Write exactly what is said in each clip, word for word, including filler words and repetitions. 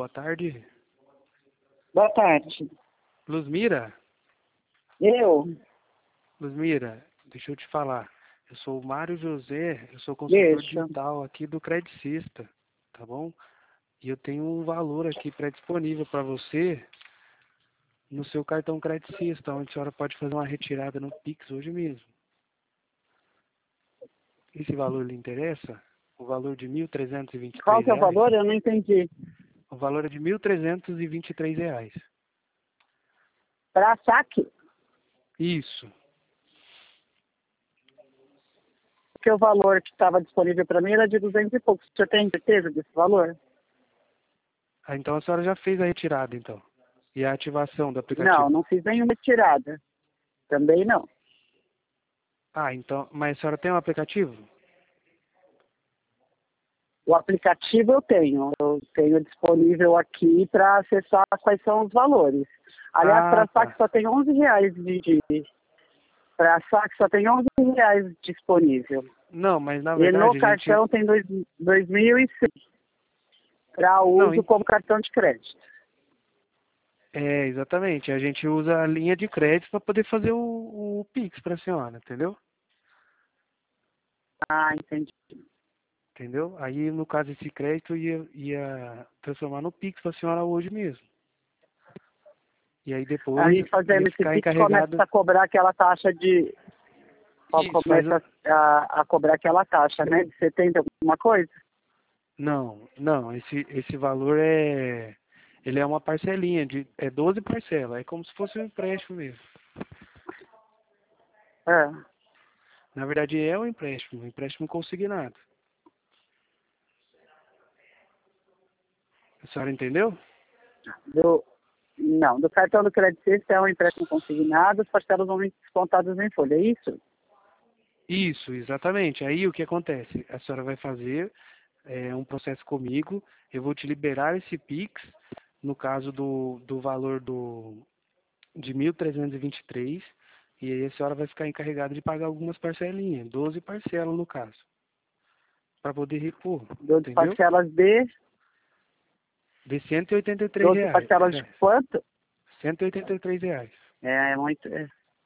boa tarde. Boa tarde. Luzmira? Eu? Luzmira, deixa eu te falar. Eu sou o Mário José, eu sou consultor Deixa. digital aqui do Credicista, tá bom? E eu tenho um valor aqui pré-disponível para você no seu cartão Credicista, onde a senhora pode fazer uma retirada no Pix hoje mesmo. Esse valor lhe interessa? O valor de mil trezentos e vinte e Qual três que é o reais? valor? Eu não entendi. O valor é de mil trezentos e vinte e três reais. Para saque? Isso. Porque o valor que estava disponível para mim era de duzentos e poucos. Você tem certeza desse valor? Ah, então a senhora já fez a retirada, então. E a ativação do Não, aplicativo? não fiz nenhuma retirada. Também não. Ah, então, mas a senhora tem um aplicativo? O aplicativo eu tenho. Eu tenho disponível aqui para acessar quais são os valores. Aliás, Ah, para tá. saque só tem onze reais de... de para saque só tem onze reais disponível. Não, mas na E no verdade a gente... cartão tem dois, dois mil e cem para Não, uso en- como cartão de crédito. é, exatamente. A gente usa a linha de crédito para poder fazer o, o Pix para a senhora, entendeu? Ah, entendi. Entendeu? Aí, no caso, esse crédito ia, ia transformar no Pix para a senhora hoje mesmo. E aí depois Aí ia fazendo esse ficar Pix começa encarregado... a cobrar aquela taxa de. Isso, faz... Começa a, a cobrar aquela taxa, né? De setenta alguma coisa? Não, não, esse, esse valor é... Ele é uma parcelinha, de, é doze parcelas, é como se fosse um empréstimo mesmo. É. Na verdade é um empréstimo, um empréstimo consignado. A senhora entendeu? Do, não, do cartão do Crédito Sexta é um empréstimo consignado, as parcelas vão vir descontadas em folha, é isso? Isso, exatamente. Aí o que acontece? A senhora vai fazer é, um processo comigo, eu vou te liberar esse Pix, no caso do, do valor do, de mil trezentos e vinte e três, e aí a senhora vai ficar encarregada de pagar algumas parcelinhas, doze parcelas no caso, para poder repor, doze entendeu? parcelas de. De cento e oitenta e três doze reais. parcelas de quanto? cento e oitenta e três reais. É, é muito. É,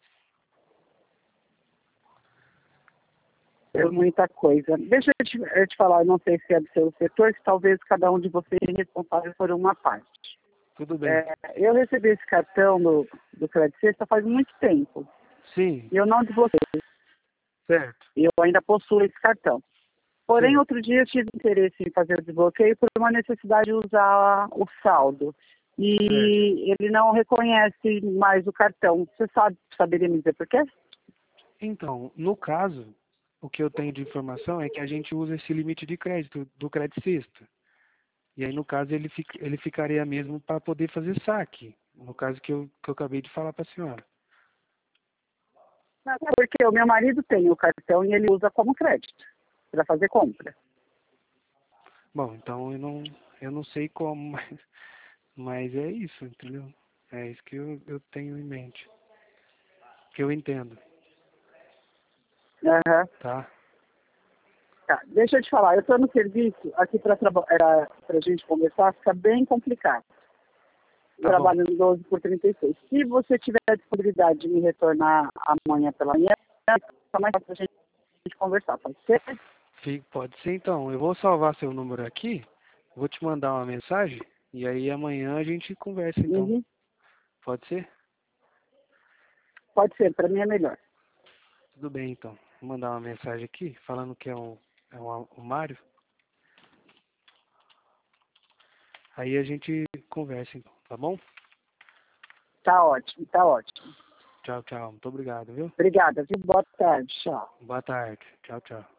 é muita coisa. Deixa eu te, eu te falar, eu não sei se é do seu setor, que talvez cada um de vocês é responsável por uma parte. Tudo bem. É, eu recebi esse cartão do, do Crédito Sexta faz muito tempo. Sim, E eu não desbloqueei. certo. Eu ainda possuo esse cartão. Porém, Sim. outro dia eu tive interesse em fazer o desbloqueio por uma necessidade de usar o saldo. Certo. E ele não reconhece mais o cartão. Você sabe, saberia me dizer por quê? Então, no caso, o que eu tenho de informação é que a gente usa esse limite de crédito do Credit Sexta. E aí, no caso, ele, fica, ele ficaria mesmo para poder fazer saque. No caso que eu, que eu acabei de falar para a senhora. Porque o meu marido tem o cartão e ele usa como crédito para fazer compra. Bom, então eu não, eu não sei como, mas, mas é isso, entendeu? É isso que eu, eu tenho em mente. Que eu entendo, Aham. tá? Tá, deixa eu te falar, eu estou no serviço aqui para a gente conversar, fica bem complicado. Tá bom. Trabalho no doze por trinta e seis. Se você tiver a disponibilidade de me retornar amanhã pela manhã, fica mais fácil a gente conversar, pode ser? Fique- Pode ser então. Eu vou salvar seu número aqui, vou te mandar uma mensagem e aí amanhã a gente conversa então. Uhum. Pode ser? Pode ser, para mim é melhor. Tudo bem então. Vou mandar uma mensagem aqui falando que é o, é o, o Mário. Aí a gente conversa então, tá bom? Tá ótimo, tá ótimo. Tchau, tchau. Muito obrigado, viu? Obrigada, viu? Boa tarde, tchau. Boa tarde. Tchau, tchau.